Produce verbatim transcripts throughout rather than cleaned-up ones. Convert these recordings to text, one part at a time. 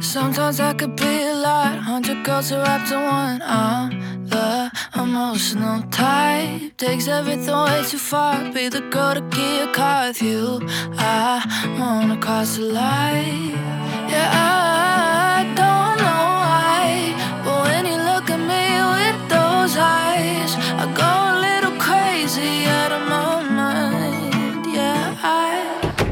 Sometimes I could be a lot, hundred girls are wrapped in one. I'm the emotional type, takes everything way too far. Be the girl to get a car with you. I wanna cross the line. Yeah, I don't know why, but when you look at me with those eyes, I go a little crazy out of my mind. Yeah, I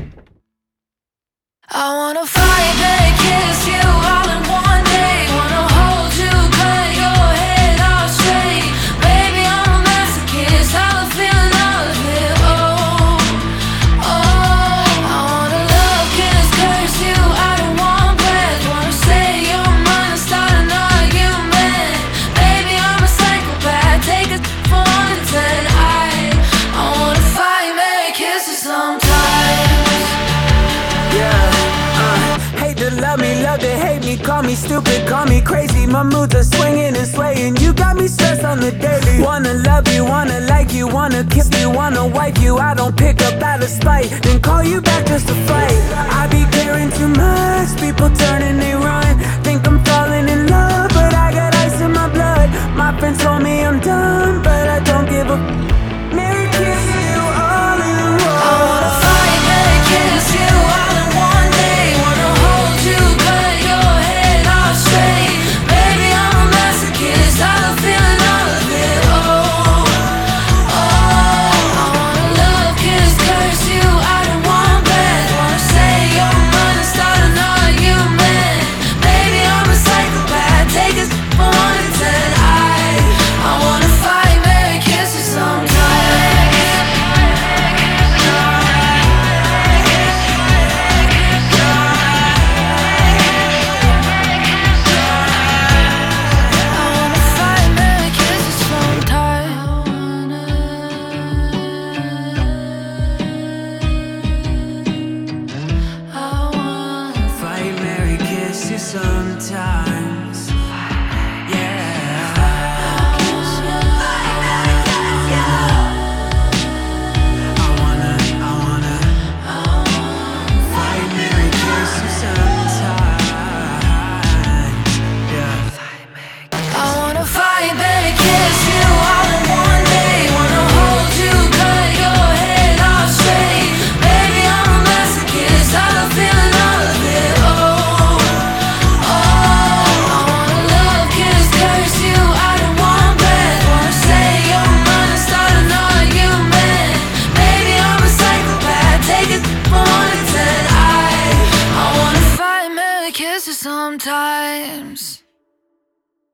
I wanna fight and kiss you all in one day. Wanna hold you, cut your head off straight. Baby, I'm a masochist, I love feeling all of it. Oh, oh, I wanna love, kiss, curse you, I don't want breath. Wanna say your mind and start an argument. Baby, I'm a psychopath, take it for one to ten. I, I wanna fight, marry, kiss you sometimes. Love me, love to hate me, call me stupid, call me crazy. My moods are swinging and swaying, you got me stressed on the daily. Wanna love you, wanna like you, wanna kiss you, wanna wipe you. I don't pick up out of spite, then call you back just to fight. I be caring too much, people turn and they run. Think I'm falling in love, but I got ice in my blood. My friends told me I'm dumb, but I don't give a Mary kiss you all in one. I wanna fight, marry, kiss you all in one day. Wanna hold you, cut your head off straight. Baby, I'm a masochist, I love feeling all of it. Oh, oh, I wanna love, kiss, curse you, I don't want breath. Wanna say your mind and start an argument. Baby, I'm a psychopath, take it from one to ten. I, I wanna fight, marry, kiss you sometimes. Sometimes, yeah. I wanna, I wanna fight, marry, kiss you sometimes, yeah. I wanna fight, marry, kiss you all in one day. Wanna hold you, cut your head off straight. Baby, I'm a masochist, I love feeling all of it. Oh, sometimes